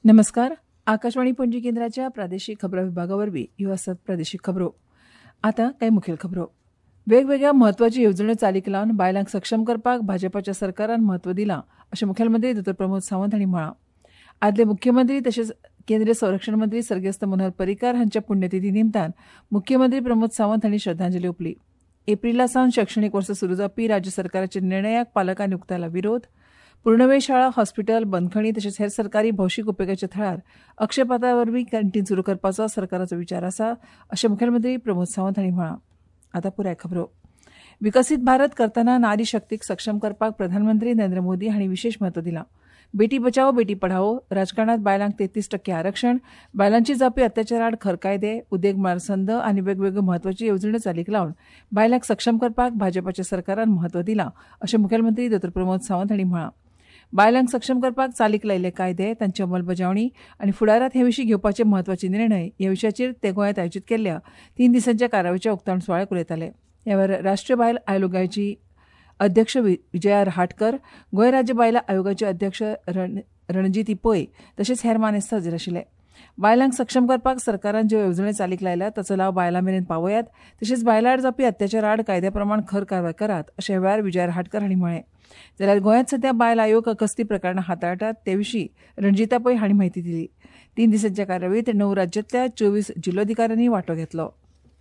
नमस्कार. आकाशवाणी पणजी केंद्राच्या प्रादेशीक खबरां विभागावरवीं ह्यो आसात प्रादेशीक खबरो. आतां कांय मुखेल खबरो. वेगवेगळ्या म्हत्वाच्या येवजण्यो चालीक लावन बायलांक सक्षम करपाक भाजपाच्या सरकारान म्हत्व दिलां अशें मुखेलमंत्री दोतोर प्रमोद सावंत हांणी म्हळां. आदले मुख्यमंत्री तशेंच केंद्रीय संरक्षण मंत्री सर्गेस्त मनोहर पर्रीकार हांच्या पुण्यतिथी निमतान मुख्यमंत्री प्रमोद सावंत हांणी श्रद्धांजली ओंपली. एप्रिला सावन शैक्षणीक वर्स सुरू जावपी राज्य सरकाराच्या निर्णयाक पालकांनी उक्तायला विरोध. पूर्णवेळ शाळा, हॉस्पिटल, बंदखणी तशेंच हेर सरकारी भौशीक उपेगाच्या थळार अक्षयपात्रा वरवीं कॅन्टीन सुरू करपाचो सरकाराचो विचार आसा अशें मुखेलमंत्री प्रमोद सावंत हांणी म्हळां. आतां पुराय खबरो. विकसीत भारत करतना नारी शक्तीक सक्षम करपाक प्रधानमंत्री नरेंद्र मोदी हांणी विशेष म्हत्व दिलां. बेटी बचाओ बेटी पढाओ, राजकारणांत बायलांक 33% आरक्षण, बायलांची जावपी अत्याचारा आड खर कायदे, उदेग मळार संद आनी वेगवेगळ्यो म्हत्वाच्यो येवजण्यो चालीक लावन बायलांक सक्षम करपाक भाजपाच्या सरकारान म्हत्व दिलां अशें मुखेलमंत्री दोतोर प्रमोद सावंत हांणी म्हळां. बायलांक सक्षम करपाक चालीक लायिल्ले कायदे, तांची अंमलबजावणी आनी फुडारांत हे विशीं घेवपाचे म्हत्वाचे निर्णय ह्या विशयाचेर ते गोंयांत आयोजीत केल्ल्या 3 दिसांच्या कार्यावळीच्या उक्तावण सुवाळ्याक उलयताले. ह्या वेळार राष्ट्रीय बायल आयोगाची अध्यक्ष विजया रहाटकर, गोंय राज्य बायलां आयोगाचे अध्यक्ष रणजिती पै तशेंच हेर मानेस्त हाजीर आशिल्ले. बायलांक सक्षम करपाक सरकारान ज्यो येवजण्यो चालीक लायल्यात ताचो लाव बायलां मेरेन पावयात तशेंच बायलां आड जावपी अत्याचारा आड कायद्या प्रमाण खर कारवाय करात अशें ह्या वेळार विजया रहाटकर हांणी म्हळें. जाल्यार गोंयांत सध्या बायल आयोग कसली प्रकरणां हाताळटात ते विशीं रणजिता पै हांणी म्हायती दिली. 3 दिसांच्या कार्यावळींत 9 राज्यांतल्या 24 जिल्लोधिकाऱ्यांनी वांटो घेतलो.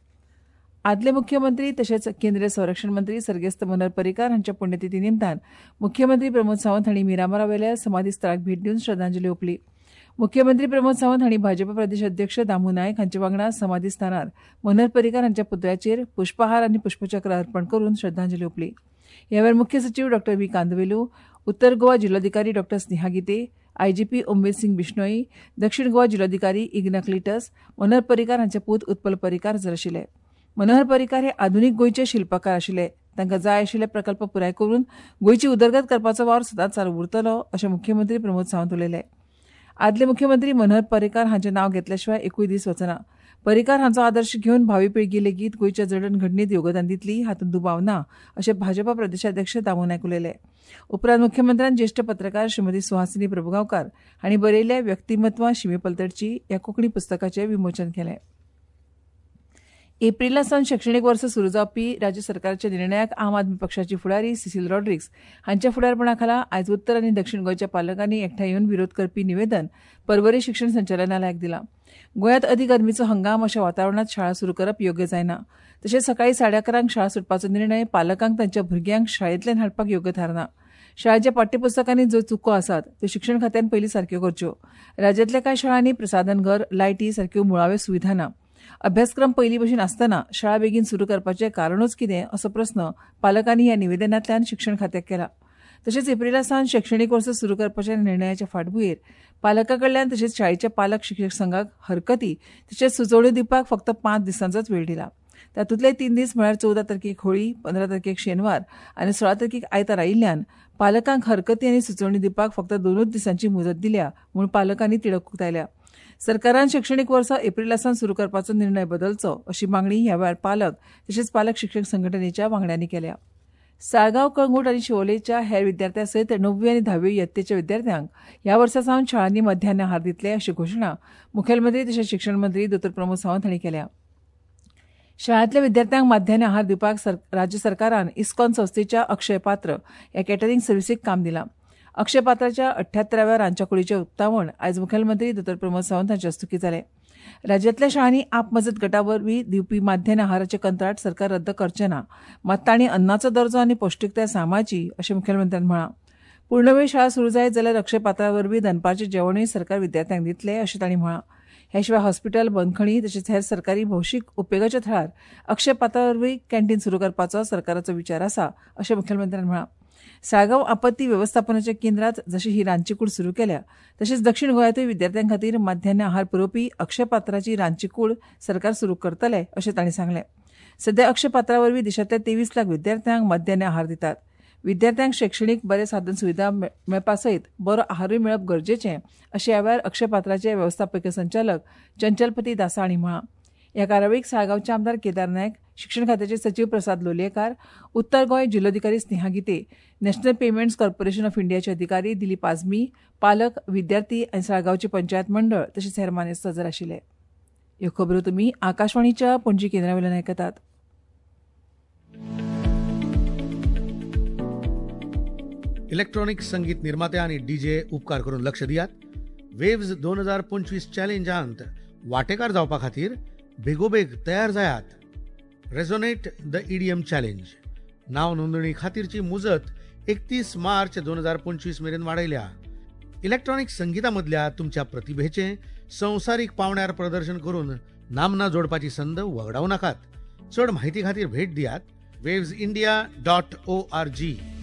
आदले मुख्यमंत्री तशेंच केंद्रीय संरक्षण मंत्री सर्गेस्त मनोहर पर्रीकार हांच्या पुण्यतिथी निमतान मुख्यमंत्री प्रमोद सावंत हांणी मिरामारा वयल्या समाधी स्थळाक भेट दिवन श्रद्धांजली ओंपली. मुख्यमंत्री प्रमोद सावंत हांणी भाजप प्रदेश अध्यक्ष दामू नायक हांचे वांगडा समाधी स्थानार मनोहर पर्रीकार हांच्या पुतळ्याचेर पुष्पहार आनी पुष्पचक्र अर्पण करून श्रद्धांजली ओंपली. ह्या वेळार मुख्य सचीव डॉ व्ही कांदवेलू, उत्तर गोवा जिल्लोधिकारी डॉ स्नेहा गिते, आयजीपी उमेद सिंग बिश्नोई, दक्षिण गोवा जिल्लोधिकारी इग्नाक लिटस, मनोहर पर्रीकार हांचे पूत उत्पल पर्रीकार हाजीर आशिल्ले. मनोहर पर्रीकार हे आधुनीक गोंयचे शिल्पकार आशिल्ले. तांकां जाय आशिल्ले प्रकल्प पुराय करून गोंयची उदरगत करपाचो वावर सदांच चालू उरतलो अशें मुख्यमंत्री प्रमोद सावंत उलयले. आदले मुख्यमंत्री मनोहर पर्रीकार हांचें नांव घेतल्या शिवाय एकूय दीस वचना. पर्रीकार हांचो आदर्श घेवन भावी पिळगी लेगीत गोंयच्या जडणघडणीत योगदान दितली हातूंत दुबाव ना अशें भाजपा प्रदेशाध्यक्ष दामू नायक उलयले. उपरांत मुख्यमंत्र्यान ज्येश्ठ पत्रकार श्रीमती सुहासिनी प्रभुगांवकार हांणी बरयल्ल्या व्यक्तिमत्वां शिमेपलतडची ह्या कोंकणी पुस्तकाचें विमोचन केलें. एप्रिला सावन शैक्षणीक वर्स सुरू जावपी राज्य सरकाराच्या निर्णयाक आम आदमी पक्षाची फुडारी सिसील रॉड्रिक्स हांच्या फुडारपणा खाला आयज उत्तर आनी दक्षिण गोंयच्या पालकांनी एकठांय येवन विरोध करपी निवेदन पर्वरी शिक्षण संचालनालयाक दिलां. गोंयांत अदीक गरमेचो हंगाम अशा वातावरणांत शाळा सुरू करप योग्य जायना. तशेंच सकाळीं 11:30 शाळा सुटपाचो निर्णय पालकांक तांच्या भुरग्यांक शाळेंतल्यान हाडपाक योग्य थारना. शाळेच्या पाठ्यपुस्तकांनी ज्यो चुको आसात त्यो शिक्षण खात्यान पयलीं सारक्यो करच्यो. राज्यांतल्या कांय शाळांनी प्रसाधन घर, लायटी सारक्यो मुळाव्यो सुविधा ना. अभ्यासक्रम पयलीं भशेन आसतना शाळा बेगीन सुरू करपाचें कारणूच कितें असो प्रस्न पालकांनी ह्या निवेदनांतल्यान शिक्षण खात्याक केला. तशेंच एप्रिला सावन शैक्षणीक वर्स सुरू करपाच्या निर्णयाच्या फाटभुंयेर पालकां कडल्यान तशेंच शाळेच्या पालक शिक्षक संघाक हरकती तशेंच सुचोवण्यो दिवपाक फक्त 5 दिसांचोच वेळ दिला. तातूंतले 3 दीस म्हळ्यार 14 तारखेक होळी, 15 तारखेक शेनवार आनी 16 तारखेक आयतार आयिल्ल्यान पालकांक हरकती आनी सुचोवणी दिवपाक फक्त 2 दिसांची मुजत दिल्या म्हूण पालकांनी तिडक उक्तायल्या. सरकारान शैक्षणीक वर्स एप्रिला सावन सुरू करपाचो निर्णय बदलचो अशी मागणी ह्या वेळार पालक तशेंच पालक शिक्षक संघटनेच्या वांगड्यांनी केल्या. साळगांव, कळंगूट आनी शिवोलेच्या हेर विद्यार्थ्यां सयत 9वी आनी 10वी यत्तेच्या विद्यार्थ्यांक ह्या वर्सा सावन शाळांनी मध्यान आहार दितले अशी घोशणा मुखेलमंत्री तशेंच शिक्षण मंत्री दोतोर प्रमोद सावंत हांणी केल्या. शाळांतल्या विद्यार्थ्यांक मध्यान आहार दिवपाक राज्य सरकारान इस्कॉन संस्थेच्या अक्षय पात्र ह्या कॅटरिंग सर्विसीक काम दिलां. अक्षय पात्राच्या 78व्या रांदच्या कुडीचें उक्तावण आयज मुखेलमंत्री दोतोर प्रमोद सावंत हांचे हस्तुकीं जालें. राज्यांतल्या शाळांनी आपमजत गटा वरवीं दिवपी मध्यान आहाराचें कंत्राट सरकार रद्द करचें ना, मात तांणी अन्नाचो दर्जो आनी पौश्टीकताय सांबाळची अशें मुखेलमंत्र्यान म्हळां. पूर्णवेळ शाळा सुरू जायत जाल्यार अक्षय पात्रा वरवीं दनपारचें जेवणूय सरकार विद्यार्थ्यांक दितले अशें तांणी म्हळां. ह्या शिवाय हॉस्पिटल, बंदखणी तशेंच हेर सरकारी भौशीक उपेगाच्या थळार अक्षय पात्रा वरवीं कॅन्टीन सुरू करपाचो सरकाराचो विचार आसा अशें मुखेलमंत्र्यान म्हळां. साळगांव आपत्ती वेवस्थापनाच्या केंद्रांत जशी ही रांदची कूड सुरू केल्या तशेंच दक्षिण गोंयांतूय विद्यार्थ्यां खातीर मध्यान आहार पुरवपी अक्षय पात्राची रांदची कूड सरकार सुरू करतले अशें तांणी सांगलें. सध्या अक्षय पात्रा वरवीं देशांतल्या 23 लाख विद्यार्थ्यांक मध्यान आहार दितात. विद्यार्थ्यांक शैक्षणीक बरे साधन सुविधा मेळपा सयत बरो आहारूय मेळप गरजेचें अशें ह्या वेळार अक्षय पात्राचे वेवस्थापकीय संचालक चंचलपती दासा हांणी म्हळां. ह्या कार्यावळीक साळगांवचे आमदार केदार नायक, शिक्षण खात्याचे सचिव प्रसाद लोलयेकार, उत्तर गोंय जिल्लोधिकारी Sneha Gite, national payments corporation of इंडियाचे अधिकारी दिलीप आझमी, पालक, विद्यार्थी आनी साळगांवचे पंचायत मंडळ तशेंच हेर मानेस्त हजर आशिल्ले. ह्यो खबरो तुमी आकाशवाणीच्या पणजी केंद्रावेल्यान आयकतात. इलेक्ट्रॉनिक संगीत निर्माते आणि डीजे उपकार करून लक्ष दियात. वेव्स 2025 चॅलेंजांत वांटेकार जावपा खातीर बेगोबेग तयार जायात. रेझोनेट द EDM चॅलेंज नाव नोंदणी खातीरची मुजत 31 मार्च 2025 मेरेन वाडयल्या. इलेक्ट्रॉनिक संगीता मदल्या तुमच्या प्रतिभेचे संवसारीक पावंड्यार प्रदर्शन करून नामना जोडपाची संद वगडावू नाकात. चड म्हायती खातीर भेट दियात wavesindia.org.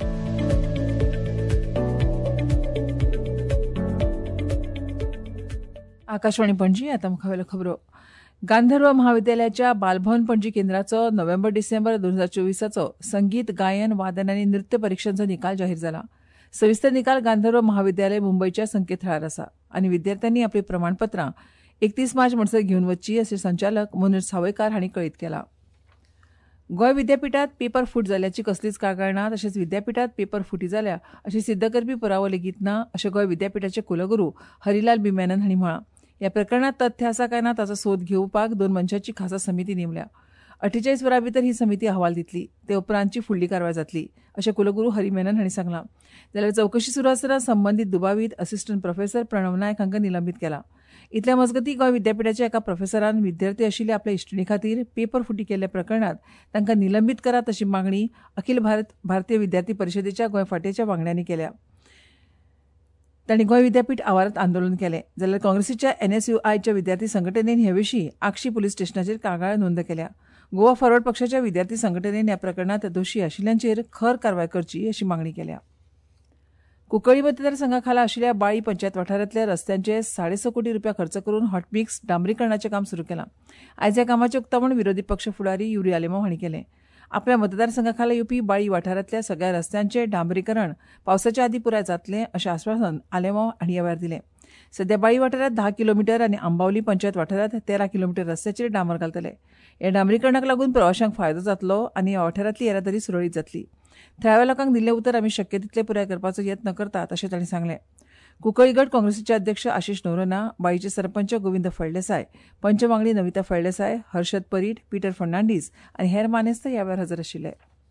आकाशवाणी पणजी. आता मुखावेल्यो खबरो. गांधर्व महाविद्यालयाच्या बालभवन पणजी केंद्राचो नोव्हेंबर-डिसेंबर 2024 संगीत, गायन, वादन आनी नृत्य परीक्षांचो निकाल जाहीर जाला. सविस्तर निकाल गांधर्व महाविद्यालय मुंबयच्या संकेतथळार आसा आनी विद्यार्थ्यांनी आपली प्रमाणपत्रां 31 मार्च म्हणसर घेवन वचची अशें संचालक मनोज सावयकार हांणी कळीत केलां. गोंय विद्यापीठात पेपर फूट जाल्ल्याची कसलीच कागाळ ना, तशेंच विद्यापीठात पेपर फुटी जाल्या अशी सिद्ध करपी पुरावो लेगीत ना अशें गोंय विद्यापीठाचे कुलगुरू हरिलाल बी मेनन हांणी म्हळां. ह्या प्रकरणात तथ्य आसा काय ना ताचो सोद घेवपाक 2 मनशांची खासा समिती नेमल्या. 48 वरां भितर ही समिती अहवाल दितली. ते उपरांतची फुडली कारवाय जातली अशें कुलगुरू हरी मेनन हांणी सांगलां. जाल्यार चवकशी सुरू आसतना संबंदीत दुबावीत असिस्टंट प्रोफेसर प्रणव नायक हांकां निलंबीत केला. इतल्या मजगतीं गोंय विद्यापीठाच्या एका प्रोफेसरान विद्यार्थी आशिल्ल्या आपल्या इश्टिणी खातीर पेपर फुटी केल्ल्या प्रकरणात तांकां निलंबीत करात अशी मागणी अखिल भारतीय विद्यार्थी परिशदेच्या गोंय फांट्याच्या वांगड्यांनी केल्या. तांणी गोंय विद्यापीठ आवारांत आंदोलन केलें. जाल्यार काँग्रेसीच्या NSUIच्या विद्यार्थी संघटनेन हे विशीं आक्षी पुलीस स्टेशनाचेर कागाळ नोंद केल्या. गोवा फॉरवर्ड पक्षाच्या विद्यार्थी संघटनेन ह्या प्रकरणात दोशी आशिल्ल्यांचेर खर कारवाय करची अशी मागणी केल्या. कुंकळ्ळी मतदारसंघाखाला आशिल्ल्या बाळी पंचायत वाठारांतल्या रस्त्यांचे 6.5 कोटी रुपया खर्च करून हॉटमिक्स डांबरीकरणाचें काम सुरू केलां. आयज ह्या कामाचें उक्तावण विरोधी पक्ष फुडारी युरी आलेमांव हांणी केलें. आपल्या मतदारसंघाखाला येवपी बाळी वाठारांतल्या सगळ्या रस्त्यांचें डांबरीकरण पावसाच्या आदीं पुराय जातलें अशें आश्वासन आलेमांव हांणी ह्या वेळार दिलें. सध्या बाळी वाठारांत 10 किलोमीटर आनी आंबावली पंचायत वाठारांत 13 किलोमीटर रस्त्याचेर डांबर घालतले. ह्या डांबरीकरणाक लागून प्रवाशांक फायदो जातलो आनी ह्या वाठारांतली येरादारी सुरळीत जातली. थळाव्या लोकांक दिल्लें उतर आमी शक्य तितले पुराय करपाचो यत्न करतात अशें तांणी सांगलें. कुंकळ्ळी गट काँग्रेसीचे अध्यक्ष आशिष नोरोना, बाळीचे सरपंच गोविंद फळदेसाय, पंच वांगडी नविता फळदेसाय, हर्षद परीट, पीटर फर्नांडीस आनी हेर मानेस्त ह्या वेळार हजर आशिल्ले.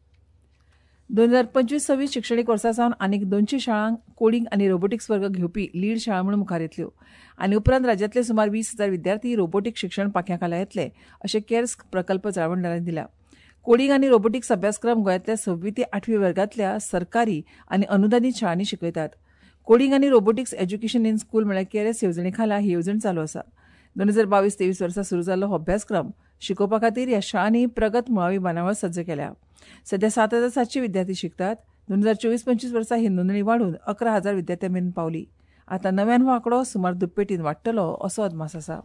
2025-26 शिक्षणीक वर्सा सावन आनीक 200 शाळांक कोडिंग आनी रोबोटिक्स वर्ग घेवपी लीड शाळा म्हणून मुखार येतल्यो आनी उपरांत राज्यांतले सुमार 20,000 विद्यार्थी रोबोटिक शिक्षण पांख्याखाला येतले अशें केर्स प्रकल्प जाळवणदारांनी दिल्या. कोडिंग आनी रोबोटिक्स अभ्यासक्रम गोंयांतल्या 6वी ते 8वी वर्गांतल्या सरकारी आनी अनुदानीत शाळांनी शिकयतात. कोडिंग आनी रोबोटिक्स एज्युकेशन इन स्कूल म्हळ्यार केरेस येवजणे खाला ही येवजण चालू आसा. 2022-23 वर्सा सुरू जाल्लो हो अभ्यासक्रम शिकोवपा खातीर ह्या शाळांनी प्रगत मुळावी बांदावळ सज्ज केल्या. सध्या 7,700 विद्यार्थी शिकतात. 2024-25 वर्सा ही नोंदणी वाडून 11,000 विद्यार्थ्यां मेरेन पावली. आतां नव्यान हो आंकडो सुमार दुप्पेटीन वाडटलो असो अदमास आसा.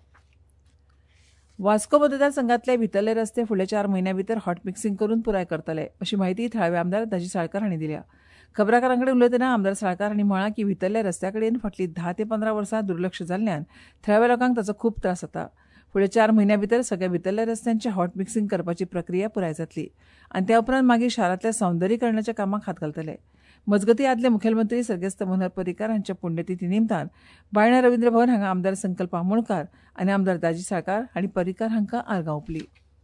वास्को मतदारसंघातले भितरले रस्ते फुडल्या 4 म्हयन्यां भितर हॉट मिक्सिंग करून पुराय करतले अशी माहिती थळावे आमदार दाजी साळकार हांणी दिल्या. खबराकारांकडेन उलयतना आमदार साळकार हांणी म्हळां की भितरल्या रस्त्या कडेन फाटलीं 10 ते 15 वर्सां दुर्लक्ष जाल्ल्यान थळाव्या लोकांक ताचो खूब त्रास जाता. फुडल्या 4 म्हयन्यां भितर सगळ्या भितरल्या रस्त्यांचे हॉट मिक्सिंग करपाची प्रक्रिया पुराय जातली आनी त्या उपरांत मागीर शारांतल्या सौंदर्यीकरणाच्या कामाक हात घालतले. मजगतीं आदले मुखेलमंत्री सर्गेस्त मनोहर पर्रीकार हांच्या पुण्यतिथी निमतान बायणा रवींद्र भवन हांगा आमदार संकल्प आमोणकार आनी आमदार दाजी साळकार हांणी पर्रीकार हांकां आर्गां ओंपलीं.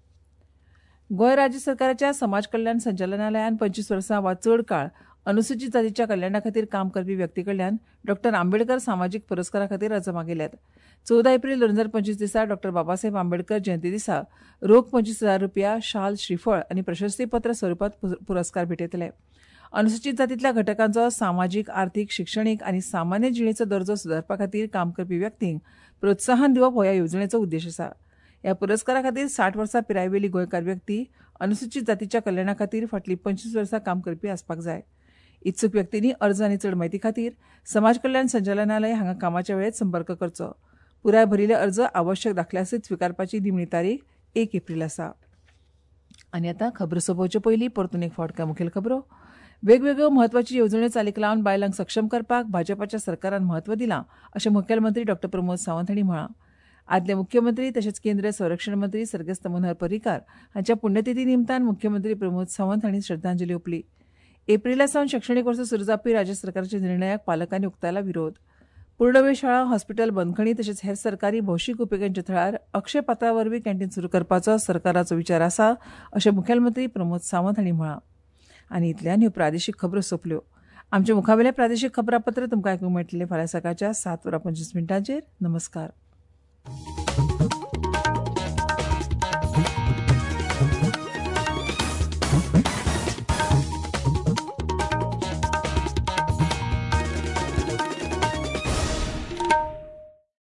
गोंय राज्य सरकाराच्या समाज कल्याण संचालनालयान 25 वर्सां वा चड काळ अनुसूचित जातीच्या कल्याणा खातीर काम करपी व्यक्ती कडल्यान डॉ. आंबेडकर सामाजीक पुरस्कारा खातीर अर्ज मागिल्ल्यात. 14 एप्रील 2025 दिसा डॉ. बाबासाहेब आंबेडकर जयंती दिसा रोख 25,000 रुपया, शाल, श्रीफळ आनी प्रशस्तीपत्र स्वरुपात पुरस्कार भेटयतले. अनुसूचित जातींतल्या घटकांचो सामाजीक, आर्थीक, शिक्षणीक आनी सामान्य जिणेचो दर्जो सुदारपा खातीर काम करपी व्यक्तींक प्रोत्साहन दिवप हो ह्या येवजणेचो उद्देश आसा. ह्या पुरस्कारा खातीर 60 वर्सां पिरायेवेली गोंयकार व्यक्ती अनुसूचित जातीच्या कल्याणा खातीर फाटलीं 25 वर्सां काम करपी आसपाक जाय. इत्सूक व्यक्तींनी अर्ज आनी चड म्हायती खातीर समाज कल्याण संचालनालय हांगा कामाच्या वेळेत संपर्क करचो. पुराय भरिल्ले अर्ज आवश्यक दाखल्या सयत स्विकारपाची निमणी तारीख 1 एप्रील आसा. आनी आतां खबरो सोंपोवचे पयलीं परतून एक फावट कांय मुखेल खबरो. वेगवेगळ्यो म्हत्वाच्यो येवजण्यो चालीक लावन बायलांक सक्षम करपाक भाजपाच्या सरकारान म्हत्व दिलां अशें मुखेलमंत्री डॉ. प्रमोद सावंत हांणी म्हळां. आदले मुख्यमंत्री तशेंच केंद्रीय संरक्षण मंत्री सर्गेस्त मनोहर पर्रीकार हांच्या पुण्यतिथी निमतान मुख्यमंत्री प्रमोद सावंत हांणी श्रद्धांजली ओंपली. एप्रिला सावन शैक्षणीक वर्स सुरू जावपी राज्य सरकाराच्या निर्णयाक पालकांनी उक्तायला विरोध. पूर्णवेळ शाळा, हॉस्पिटल, बंदखणी तशेंच हेर सरकारी भौशीक उपेगांच्या थळार अक्षय पात्रा वरवीं कॅन्टीन सुरू करपाचो सरकाराचो विचार आसा अशें मुखेलमंत्री प्रमोद सावंत हांणी म्हळां. आनी इतल्यान ह्यो प्रादेशीक खबरो सोंपल्यो. आमचे मुखावेले प्रादेशीक खबरापत्र तुमकां आयकूंक मेळटलें फाल्यां सकाळच्या 7:25 नमस्कार.